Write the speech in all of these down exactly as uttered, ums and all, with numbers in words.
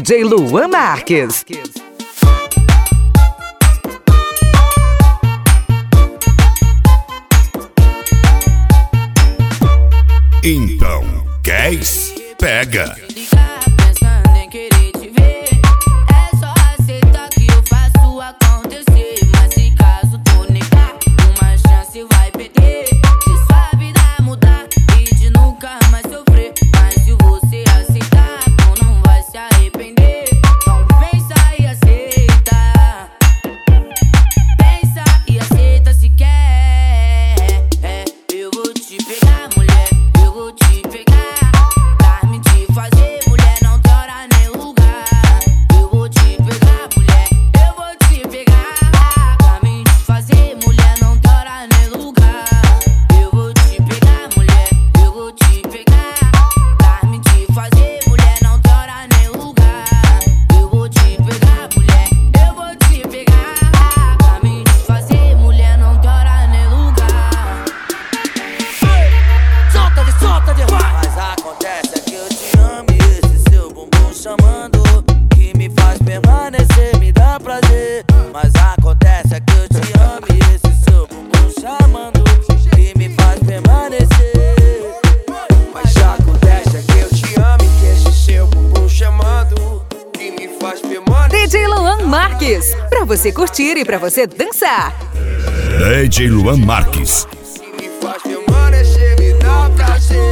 D J Luan Marques. Então, queres? Pega! Pensando em querer te ver, é só aceitar que eu faço acontecer. Mas se caso tu negar, uma chance vai perder. Se sua vida mudar e de nunca mais sofrer. Mas se você aceitar, tu não vai se arrepender. Então pensa e aceita. Pensa e aceita se quer. É, eu vou te pegar, mulher. Eu vou te pegar. Pra me te fazer, mulher, não tem hora nem lugar. Eu vou te pegar, mulher. Eu vou te pegar. Pra me te fazer, mulher, não tem hora nem lugar. Eu vou te pegar, mulher. Eu vou te pegar. Pra me te fazer, mulher, não tem hora nem lugar. Eu vou te pegar, mulher. Eu vou te pegar. Pra me te fazer, mulher, não tem hora nem lugar. Solta de, solta de, vai! Mas acontece é que eu te amo e esse seu bumbum chamando, que me faz permanecer, me dá prazer. Mas acontece é que eu te amo e esse seu bumbum chamando, que me faz permanecer. Mas acontece é que eu te amo e que esse seu bumbum chamando, que me faz permanecer. D J Luan Marques, pra você curtir e pra você dançar. D J Luan Marques. Que me faz permanecer, me dá prazer.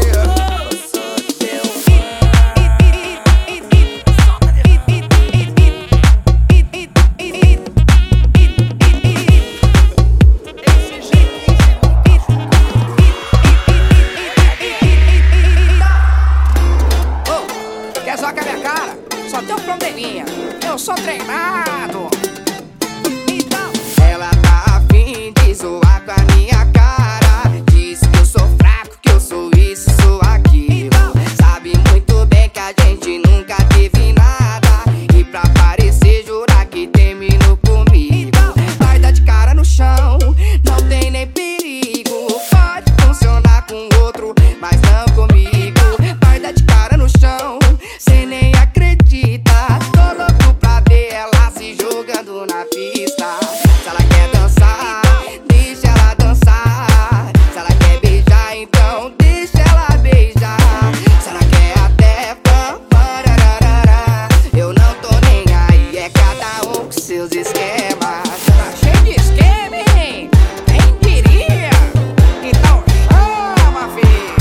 Quer zoar com a minha cara? Só tem um probleminha. Eu sou treinado. Então, ela tá afim de zoar com a minha cara. Diz que eu sou fraco, que eu sou isso, sou aquilo. Sabe muito bem que a gente nunca teve nada. E pra parecer, jurar que terminou comigo. Vai dar de cara no chão, não tem nem perigo. Pode funcionar com outro, mas não comigo. Vai dar de cara no chão, cê nem acredita. Tô louco pra ver ela se jogando na pista. Se ela quer dançar, deixa ela dançar. Se ela quer beijar, então deixa ela beijar. Se ela quer até pam, parararara, eu não tô nem aí, é cada um com seus esquemas. Tá cheio de esquema, hein? Quem diria? Então chama, filho.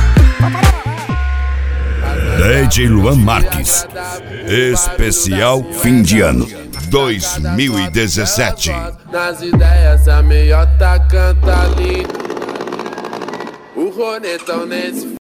D J Luan Marques. Especial fim de ano dois mil e dezessete. Nas ideias a meiota canta lindo. O ronetão nesse